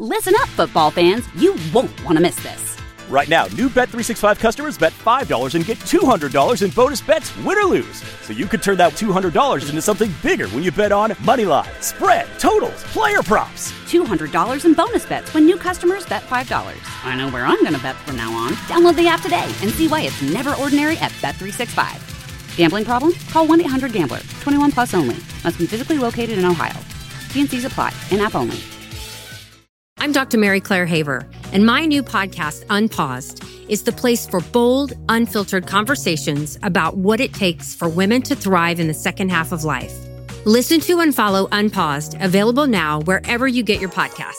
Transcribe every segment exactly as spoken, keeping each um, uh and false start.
Listen up, football fans. You won't want to miss this. Right now, new Bet three sixty-five customers bet five dollars and get two hundred dollars in bonus bets, win or lose. So you could turn that two hundred dollars into something bigger when you bet on money line, spread, totals, player props. two hundred dollars in bonus bets when new customers bet five dollars. I know where I'm going to bet from now on. Download the app today and see why it's never ordinary at Bet three sixty-five. Gambling problem? Call one eight hundred gambler. twenty-one plus only. Must be physically located in Ohio. T and C's apply. In-app only. I'm Doctor Mary Claire Haver, and my new podcast, Unpaused, is the place for bold, unfiltered conversations about what it takes for women to thrive in the second half of life. Listen to and follow Unpaused, available now wherever you get your podcasts.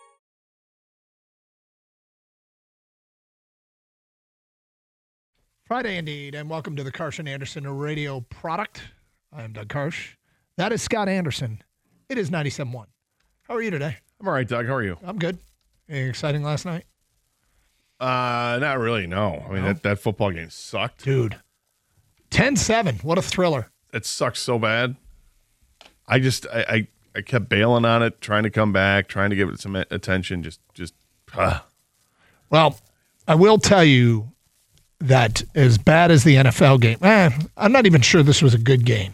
Friday indeed, and welcome to the Karsch and Anderson radio product. I'm Doug Karsch. That is Scott Anderson. It is ninety-seven point one. How are you today? I'm all right, Doug. How are you? I'm good. Anything exciting last night? Uh, not really, no. I mean, No? that, that football game sucked. Dude, ten seven. What a thriller. It sucked so bad. I just, I, I, I kept bailing on it, trying to come back, trying to give it some attention. Just, just, uh. Well, I will tell you that as bad as the N F L game, eh, I'm not even sure this was a good game.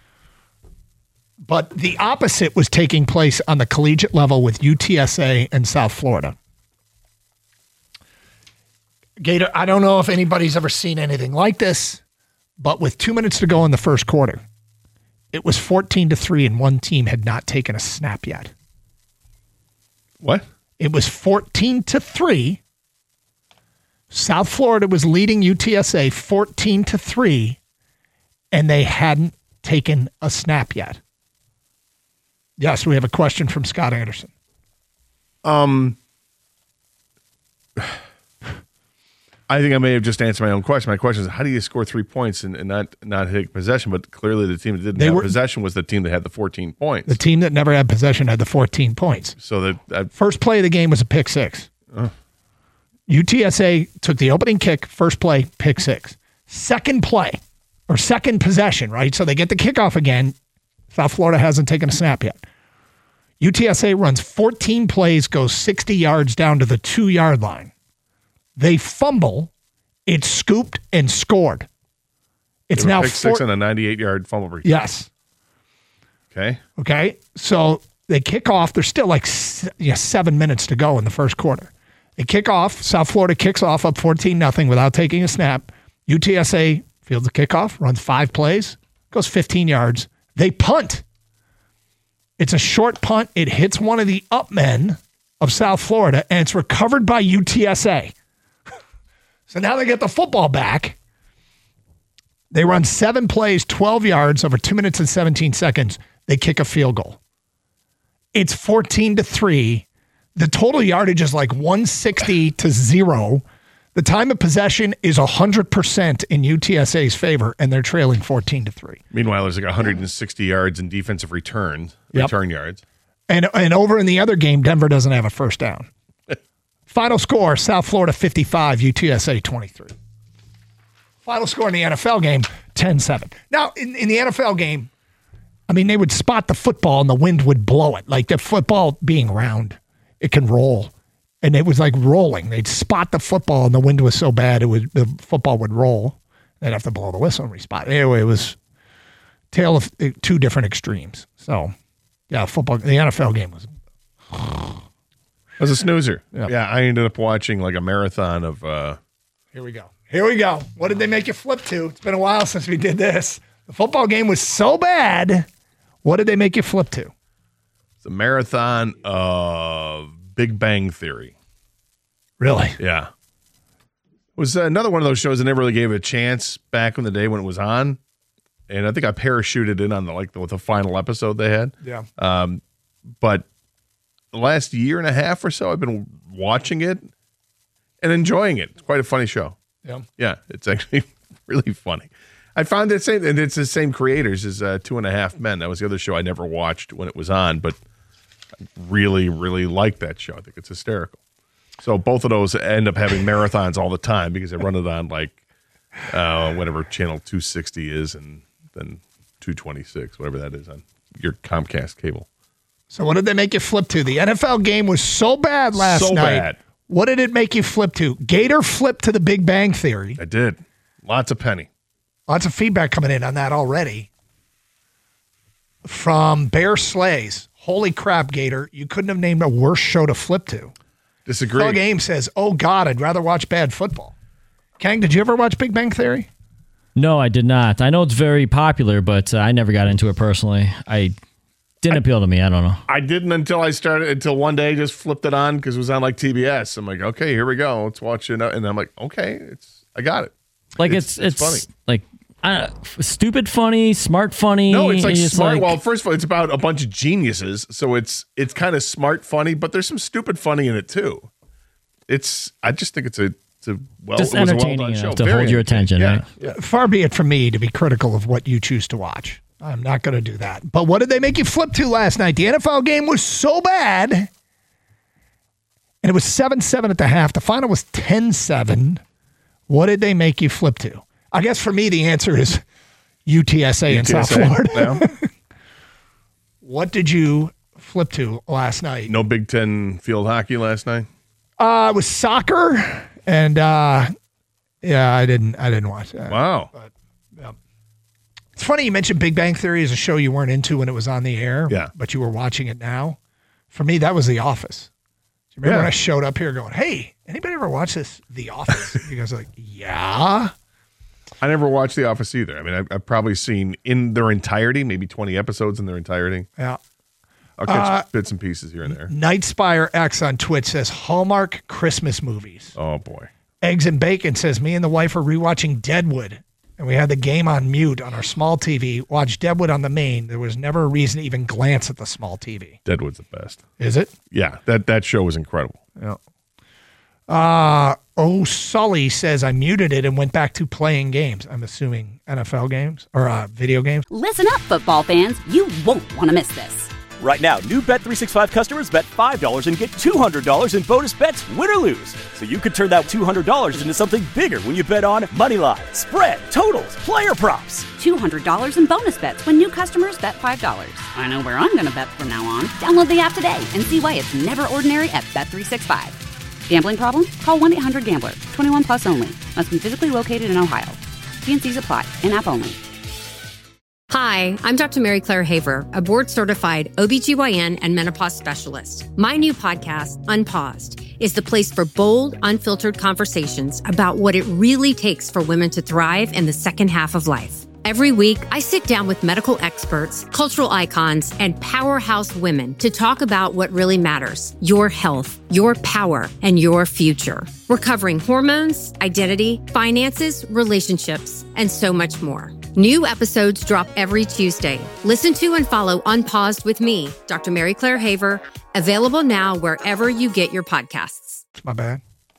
But the opposite was taking place on the collegiate level with U T S A and South Florida. Gator, I don't know if anybody's ever seen anything like this, but with two minutes to go in the first quarter, it was fourteen to three and one team had not taken a snap yet. What? It was fourteen to three. South Florida was leading U T S A fourteen to three, and they hadn't taken a snap yet. Yes, we have a question from Scott Anderson. Um, I think I may have just answered my own question. My question is, how do you score three points and, and not not take possession? But clearly the team that didn't They have were- possession was the team that had the fourteen points. The team that never had possession had the fourteen points. So that uh, First play of the game was a pick six. Uh. U T S A took the opening kick, first play, pick six. Second play, or second possession, right? So they get the kickoff again. South Florida hasn't taken a snap yet. U T S A runs fourteen plays, goes sixty yards down to the two-yard line. They fumble. It's scooped and scored. It's they were now pick four- six on a ninety-eight yard fumble return. Yes. Okay. Okay. So they kick off. There's still like s- yeah, seven minutes to go in the first quarter. They kick off. South Florida kicks off up fourteen nothing without taking a snap. U T S A fields the kickoff, runs five plays, goes fifteen yards. They punt. It's a short punt. It hits one of the up men of South Florida, and it's recovered by U T S A. So now they get the football back. They run seven plays, twelve yards over two minutes and seventeen seconds. They kick a field goal. It's fourteen to three. The total yardage is like one sixty to zero. The time of possession is one hundred percent in U T S A's favor, and they're trailing fourteen to three. Meanwhile, there's like one hundred sixty yards in defensive returns, Yep. return yards. And and over in the other game, Denver doesn't have a first down. Final score, South Florida fifty-five, U T S A twenty-three. Final score in the N F L game, ten seven. Now, in, in the N F L game, I mean, they would spot the football and the wind would blow it. Like the football being round, it can roll. And it was like rolling. They'd spot the football and the wind was so bad, it would the football would roll. They'd have to blow the whistle and respot. Anyway, it was tale of two different extremes. So, yeah, football, the N F L game was... It was a snoozer. Yep. Yeah, I ended up watching like a marathon of uh, Here we go. Here we go. What did they make you flip to? It's been a while since we did this. The football game was so bad. What did they make you flip to? the marathon of Big Bang Theory. Really? Yeah. It was another one of those shows that never really gave it a chance back in the day when it was on. And I think I parachuted in on the like the, with the final episode they had. Yeah. Um, but the last year and a half or so, I've been watching it and enjoying it. It's quite a funny show. Yeah. Yeah, it's actually really funny. I found that same, and it's the same creators as uh, Two and a Half Men. That was the other show I never watched when it was on, but I really, really like that show. I think it's hysterical. So both of those end up having marathons all the time because they run it on like uh, whatever channel two sixty is, and then two twenty-six, whatever that is on your Comcast cable. So what did they make you flip to? The N F L game was so bad last So night. bad. What did it make you flip to? Gator flipped to the Big Bang Theory. I did. Lots of penny. Lots of feedback coming in on that already. From Bear Slays. Holy crap, Gator. You couldn't have named a worse show to flip to. Disagree. Doug Ames says, oh, God, I'd rather watch bad football. Kang, did you ever watch Big Bang Theory? No, I did not. I know it's very popular, but uh, I never got into it personally. I didn't I, appeal to me. I don't know. I didn't until I started, until one day I just flipped it on because it was on like T B S. I'm like, okay, here we go. Let's watch it. And I'm like, okay, it's I got it. Like it's it's, it's, it's funny. Like uh, stupid funny, smart funny. No, it's like it's smart. Like, well, first of all, it's about a bunch of geniuses, so it's it's kind of smart funny, but there's some stupid funny in it too. It's I just think it's a it's a well just it was entertaining a well-done enough show. to Very hold your attention, yeah, right? Yeah. Far be it from me to be critical of what you choose to watch. I'm not going to do that. But what did they make you flip to last night? The N F L game was so bad, and it was seven seven at the half. The final was ten seven. What did they make you flip to? I guess for me, the answer is U T S A in South Florida. No. What did you flip to last night? No Big Ten field hockey last night? Uh, it was soccer, and uh, yeah, I didn't I didn't watch that. Wow. But, yeah. It's funny you mentioned Big Bang Theory as a show you weren't into when it was on the air, yeah. but you were watching it now. For me, that was The Office. Do you remember yeah. when I showed up here going, hey, anybody ever watch this, The Office? You guys are like, yeah. I never watched The Office either. I mean, I've, I've probably seen in their entirety, maybe twenty episodes in their entirety. Yeah. I'll catch Uh, bits and pieces here and there. Nightspire X on Twitch says Hallmark Christmas movies. Oh, boy. Eggs and Bacon says, me and the wife are rewatching Deadwood, and we had the game on mute on our small T V. Watched Deadwood on the main. There was never a reason to even glance at the small T V. Deadwood's the best. Is it? Yeah, that, that show was incredible. Yeah. Uh, oh, Sully says, I muted it and went back to playing games. I'm assuming N F L games or uh, video games. Listen up, football fans. You won't want to miss this. Right now, new Bet three sixty-five customers bet five dollars and get two hundred dollars in bonus bets, win or lose. So you could turn that two hundred dollars into something bigger when you bet on money line, spread, totals, player props. two hundred dollars in bonus bets when new customers bet five dollars. I know where I'm going to bet from now on. Download the app today and see why it's never ordinary at Bet three sixty-five. Gambling problem? Call one eight hundred gambler. twenty-one plus only. Must be physically located in Ohio. T and C's apply. In-app only. Hi, I'm Doctor Mary Claire Haver, a board-certified O B G Y N and menopause specialist. My new podcast, Unpaused, is the place for bold, unfiltered conversations about what it really takes for women to thrive in the second half of life. Every week, I sit down with medical experts, cultural icons, and powerhouse women to talk about what really matters: your health, your power, and your future. We're covering hormones, identity, finances, relationships, and so much more. New episodes drop every Tuesday. Listen to and follow Unpaused with me, Doctor Mary Claire Haver, available now wherever you get your podcasts. My bad.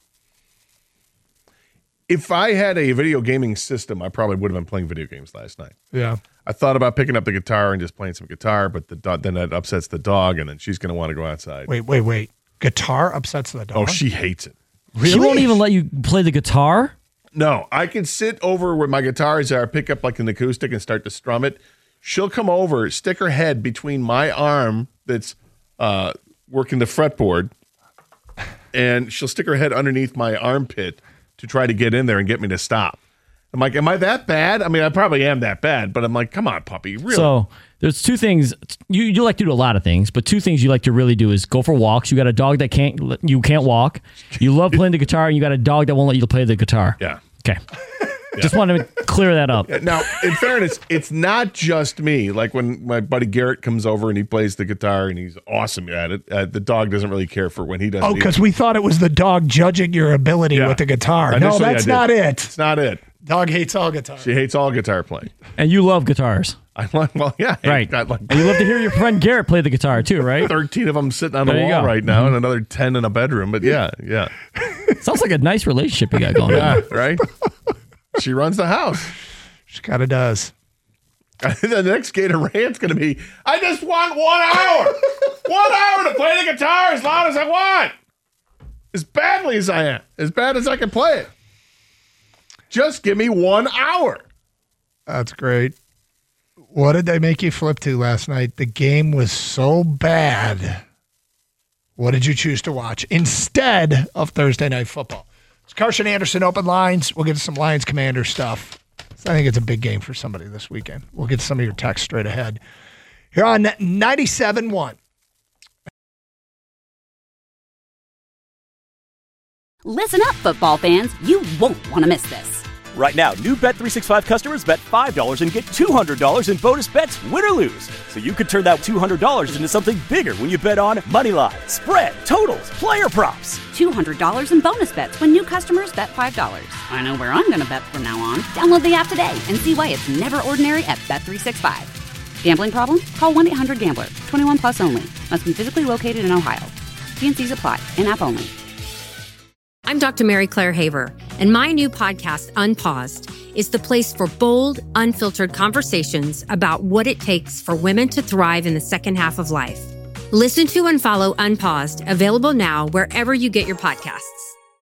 If I had a video gaming system, I probably would have been playing video games last night. Yeah. I thought about picking up the guitar and just playing some guitar, but the do- then that upsets the dog, and then she's going to want to go outside. Wait, wait, wait. Guitar upsets the dog? Oh, she hates it. Really? She won't even let you play the guitar? No, I can sit over where my guitars are, pick up like an acoustic and start to strum it. She'll come over, stick her head between my arm that's uh, working the fretboard, and she'll stick her head underneath my armpit to try to get in there and get me to stop. I'm like, am I that bad? I mean, I probably am that bad, but I'm like, come on, puppy, really? So there's two things. You you like to do a lot of things, but two things you like to really do is go for walks. You got a dog that can't you can't walk. You love playing the guitar, and you got a dog that won't let you play the guitar. Yeah. Okay. Just wanted to clear that up. Now, in fairness, it's not just me. Like when my buddy Garrett comes over and he plays the guitar and he's awesome at it, uh, the dog doesn't really care for when he does it. Oh, because we thought it was the dog judging your ability Yeah. with the guitar. Initially, no, I that's did. not it. It's not it. Dog hates all guitar. She hates all guitar playing. And you love guitars. I like, well, yeah. I Right. got like And you love to hear your friend Garrett play the guitar too, right? thirteen of them sitting on the There you wall go. right now and another ten in a bedroom. But yeah, yeah. Sounds like a nice relationship you got going Yeah, on. right? She runs the house. She kind of does. The next Gator rant's going to be, I just want one hour. one hour to play the guitar as loud as I want. As badly as I am. As bad as I can play it. Just give me one hour. That's great. What did they make you flip to last night? The game was so bad. What did you choose to watch instead of Thursday Night Football? It's Carson Anderson, Open Lines. We'll get to some Lions Commander stuff. I think it's a big game for somebody this weekend. We'll get some of your texts straight ahead. Here on ninety-seven point one. Listen up, football fans. You won't want to miss this. Right now, new Bet three sixty-five customers bet five dollars and get two hundred dollars in bonus bets, win or lose. So you could turn that two hundred dollars into something bigger when you bet on money line, spread, totals, player props. two hundred dollars in bonus bets when new customers bet five dollars. I know where I'm going to bet from now on. Download the app today and see why it's never ordinary at Bet three sixty-five. Gambling problem? Call one eight hundred gambler. twenty-one plus only. Must be physically located in Ohio. T and C's apply. In-app only. I'm Doctor Mary Claire Haver, and my new podcast, Unpaused, is the place for bold, unfiltered conversations about what it takes for women to thrive in the second half of life. Listen to and follow Unpaused, available now wherever you get your podcasts.